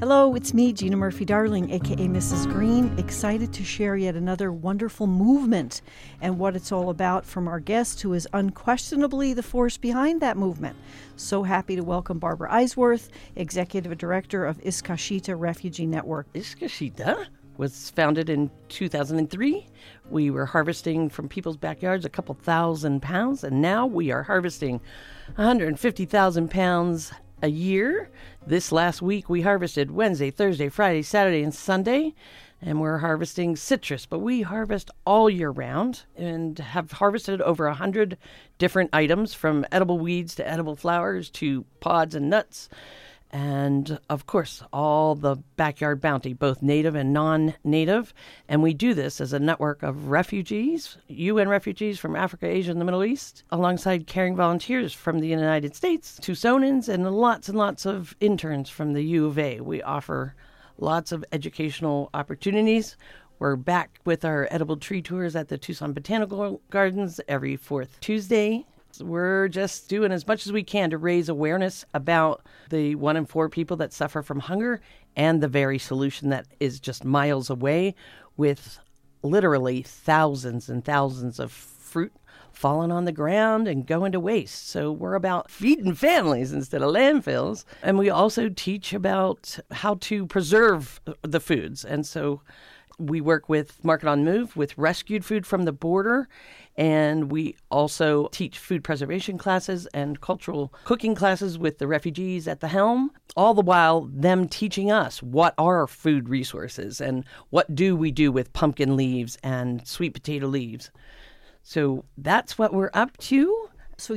Hello, it's me, Gina Murphy-Darling, aka Mrs. Green, excited to share yet another wonderful movement and what it's all about from our guest, who is unquestionably the force behind that movement. So happy to welcome Barbara Eisworth, Executive Director of Iskashita Refugee Network. Iskashita was founded in 2003. We were harvesting from people's backyards a couple thousand pounds, and now we are harvesting 150,000 pounds a year. This last week we harvested Wednesday, Thursday, Friday, Saturday, and Sunday, and we're harvesting citrus, but we harvest all year round and have harvested over 100 different items, from edible weeds to edible flowers to pods and nuts. And, of course, all the backyard bounty, both native and non-native. And we do this as a network of refugees, UN refugees from Africa, Asia, and the Middle East, alongside caring volunteers from the United States, Tucsonans, and lots of interns from the U of A. We offer lots of educational opportunities. We're back with our edible tree tours at the Tucson Botanical Gardens every fourth Tuesday. We're just doing as much as we can to raise awareness about the 1 in 4 people that suffer from hunger and the very solution that is just miles away, with literally thousands and thousands of fruit falling on the ground and going to waste. So we're about feeding families instead of landfills. And we also teach about how to preserve the foods. And so we work with Market on Move with rescued food from the border, and we also teach food preservation classes and cultural cooking classes with the refugees at the helm, all the while them teaching us what are food resources and what do we do with pumpkin leaves and sweet potato leaves. So that's what we're up to. So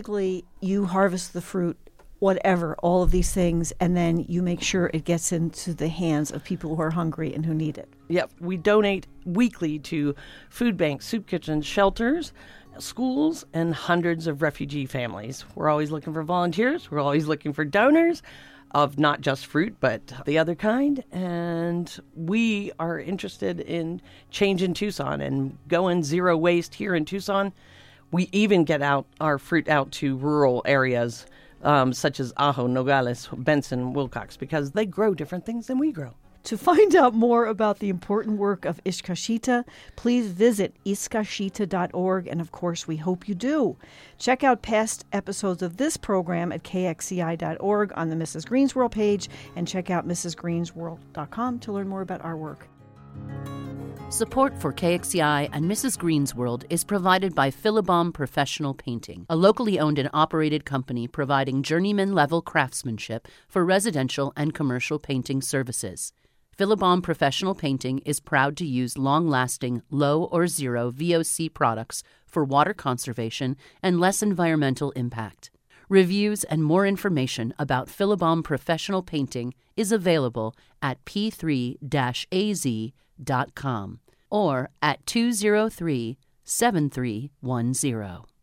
you harvest the fruit, whatever, all of these things, and then you make sure it gets into the hands of people who are hungry and who need it. Yep. We donate weekly to food banks, soup kitchens, shelters, schools, and hundreds of refugee families. We're always looking for volunteers. We're always looking for donors of not just fruit, but the other kind. And we are interested in change in Tucson and going zero waste here in Tucson. We even get our fruit out to rural areas, such as Ajo, Nogales, Benson, Wilcox, because they grow different things than we grow. To find out more about the important work of Iskashita, please visit iskashita.org, and of course, we hope you do. Check out past episodes of this program at kxci.org on the Mrs. Green's World page, and check out mrsgreensworld.com to learn more about our work. Support for KXCI and Mrs. Green's World is provided by Philibom Professional Painting, a locally owned and operated company providing journeyman-level craftsmanship for residential and commercial painting services. Philibom Professional Painting is proud to use long-lasting, low or zero VOC products for water conservation and less environmental impact. Reviews and more information about Philibom Professional Painting is available at p3-az.com or at 203-7310.